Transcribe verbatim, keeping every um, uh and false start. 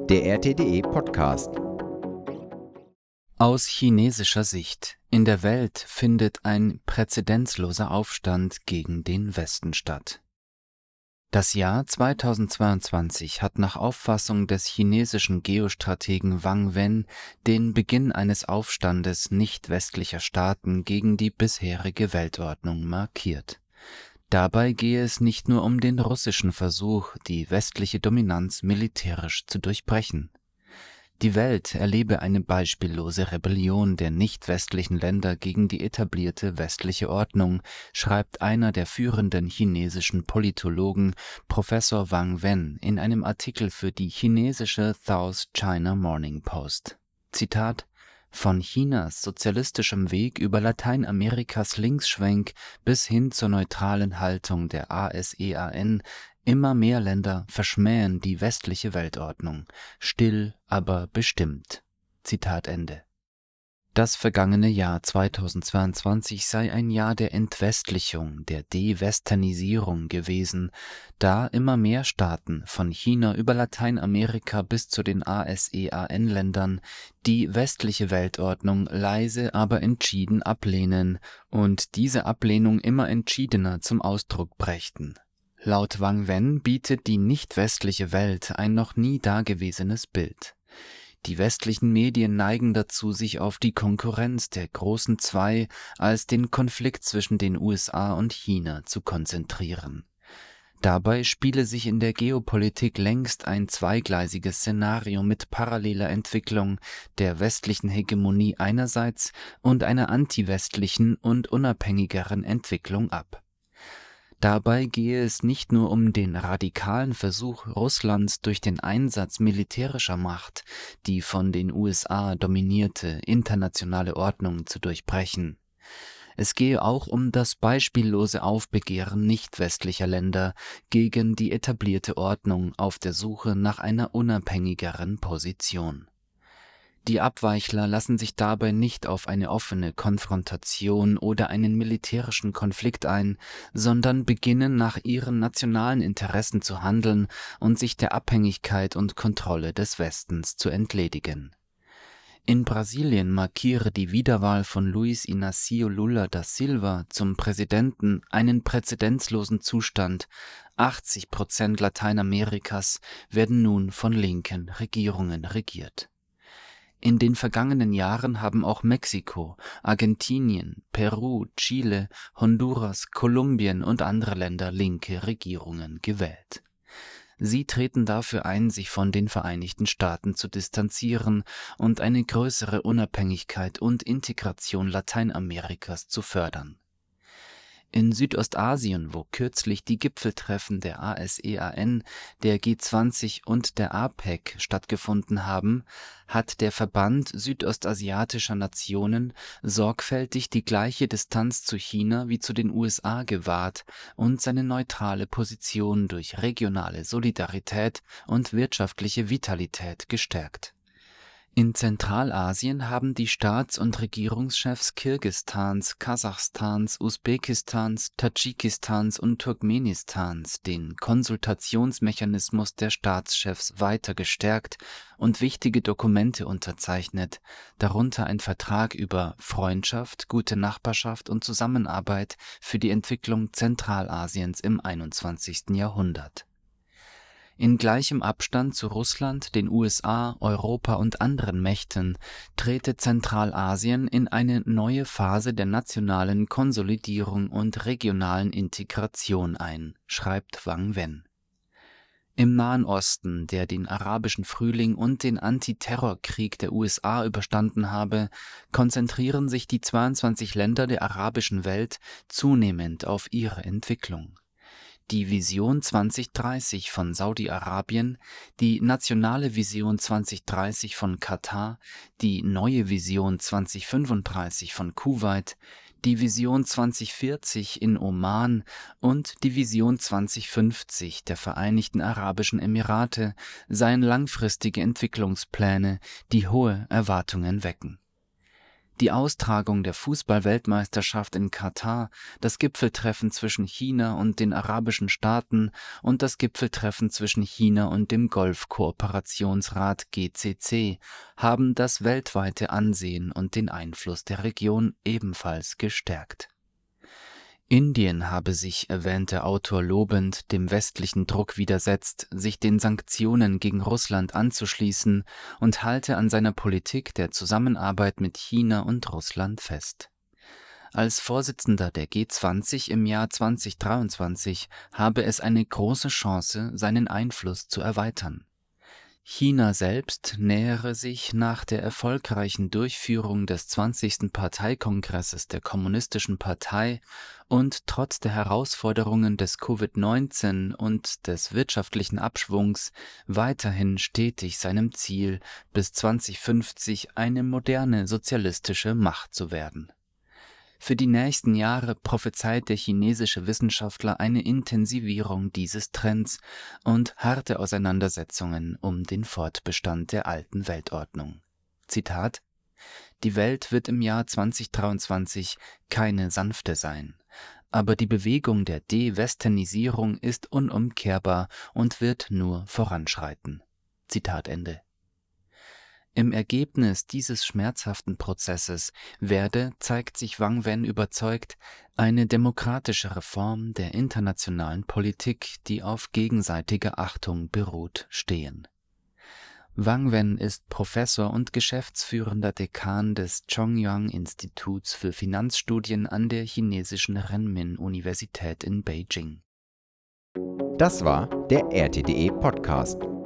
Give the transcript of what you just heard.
der R T D E-Podcast. Aus chinesischer Sicht: In der Welt findet ein präzedenzloser Aufstand gegen den Westen statt. Das Jahr zweitausendzweiundzwanzig hat nach Auffassung des chinesischen Geostrategen Wang Wen den Beginn eines Aufstandes nicht-westlicher Staaten gegen die bisherige Weltordnung markiert. Dabei gehe es nicht nur um den russischen Versuch, die westliche Dominanz militärisch zu durchbrechen. Die Welt erlebe eine beispiellose Rebellion der nicht-westlichen Länder gegen die etablierte westliche Ordnung, schreibt einer der führenden chinesischen Politologen, Professor Wang Wen, in einem Artikel für die chinesische South China Morning Post. Zitat: Von Chinas sozialistischem Weg über Lateinamerikas Linksschwenk bis hin zur neutralen Haltung der ASEAN, immer mehr Länder verschmähen die westliche Weltordnung, still, aber bestimmt. Zitat Ende. Das vergangene Jahr zweitausendzweiundzwanzig sei ein Jahr der Entwestlichung, der Dewesternisierung gewesen, da immer mehr Staaten, von China über Lateinamerika bis zu den ASEAN-Ländern, die westliche Weltordnung leise, aber entschieden ablehnen und diese Ablehnung immer entschiedener zum Ausdruck brächten. Laut Wang Wen bietet die nicht-westliche Welt ein noch nie dagewesenes Bild. Die westlichen Medien neigen dazu, sich auf die Konkurrenz der großen Zwei als den Konflikt zwischen den U S A und China zu konzentrieren. Dabei spiele sich in der Geopolitik längst ein zweigleisiges Szenario mit paralleler Entwicklung der westlichen Hegemonie einerseits und einer antiwestlichen und unabhängigeren Entwicklung ab. Dabei gehe es nicht nur um den radikalen Versuch Russlands, durch den Einsatz militärischer Macht die von den U S A dominierte internationale Ordnung zu durchbrechen. Es gehe auch um das beispiellose Aufbegehren nicht-westlicher Länder gegen die etablierte Ordnung auf der Suche nach einer unabhängigeren Position. Die Abweichler lassen sich dabei nicht auf eine offene Konfrontation oder einen militärischen Konflikt ein, sondern beginnen nach ihren nationalen Interessen zu handeln und sich der Abhängigkeit und Kontrolle des Westens zu entledigen. In Brasilien markiere die Wiederwahl von Luiz Inácio Lula da Silva zum Präsidenten einen präzedenzlosen Zustand. achtzig Prozent Lateinamerikas werden nun von linken Regierungen regiert. In den vergangenen Jahren haben auch Mexiko, Argentinien, Peru, Chile, Honduras, Kolumbien und andere Länder linke Regierungen gewählt. Sie treten dafür ein, sich von den Vereinigten Staaten zu distanzieren und eine größere Unabhängigkeit und Integration Lateinamerikas zu fördern. In Südostasien, wo kürzlich die Gipfeltreffen der ASEAN, der G zwanzig und der APEC stattgefunden haben, hat der Verband südostasiatischer Nationen sorgfältig die gleiche Distanz zu China wie zu den U S A gewahrt und seine neutrale Position durch regionale Solidarität und wirtschaftliche Vitalität gestärkt. In Zentralasien haben die Staats- und Regierungschefs Kirgisistans, Kasachstans, Usbekistans, Tadschikistans und Turkmenistans den Konsultationsmechanismus der Staatschefs weiter gestärkt und wichtige Dokumente unterzeichnet, darunter ein Vertrag über Freundschaft, gute Nachbarschaft und Zusammenarbeit für die Entwicklung Zentralasiens im einundzwanzigsten Jahrhundert. In gleichem Abstand zu Russland, den U S A, Europa und anderen Mächten trete Zentralasien in eine neue Phase der nationalen Konsolidierung und regionalen Integration ein, schreibt Wang Wen. Im Nahen Osten, der den arabischen Frühling und den Antiterrorkrieg der U S A überstanden habe, konzentrieren sich die zweiundzwanzig Länder der arabischen Welt zunehmend auf ihre Entwicklung. Die Vision zwanzig dreißig von Saudi-Arabien, die nationale Vision zwanzig dreißig von Katar, die neue Vision zwanzig fünfunddreißig von Kuwait, die Vision zwanzig vierzig in Oman und die Vision zwanzig fünfzig der Vereinigten Arabischen Emirate seien langfristige Entwicklungspläne, die hohe Erwartungen wecken. Die Austragung der Fußball-Weltmeisterschaft in Katar, das Gipfeltreffen zwischen China und den arabischen Staaten und das Gipfeltreffen zwischen China und dem Golf-Kooperationsrat G C C haben das weltweite Ansehen und den Einfluss der Region ebenfalls gestärkt. Indien habe sich, erwähnt der Autor lobend, dem westlichen Druck widersetzt, sich den Sanktionen gegen Russland anzuschließen und halte an seiner Politik der Zusammenarbeit mit China und Russland fest. Als Vorsitzender der G zwanzig im Jahr zweitausenddreiundzwanzig habe es eine große Chance, seinen Einfluss zu erweitern. China selbst nähere sich nach der erfolgreichen Durchführung des zwanzigsten Parteikongresses der Kommunistischen Partei und trotz der Herausforderungen des Covid neunzehn und des wirtschaftlichen Abschwungs weiterhin stetig seinem Ziel, bis zweitausendfünfzig eine moderne sozialistische Macht zu werden. Für die nächsten Jahre prophezeit der chinesische Wissenschaftler eine Intensivierung dieses Trends und harte Auseinandersetzungen um den Fortbestand der alten Weltordnung. Zitat: Die Welt wird im Jahr zweitausenddreiundzwanzig keine sanfte sein, aber die Bewegung der De-Westernisierung ist unumkehrbar und wird nur voranschreiten. Zitat Ende. Im Ergebnis dieses schmerzhaften Prozesses werde, zeigt sich Wang Wen überzeugt, eine demokratische Reform der internationalen Politik, die auf gegenseitiger Achtung beruht, stehen. Wang Wen ist Professor und geschäftsführender Dekan des Chongyang-Instituts für Finanzstudien an der chinesischen Renmin-Universität in Beijing. Das war der R T D E Podcast.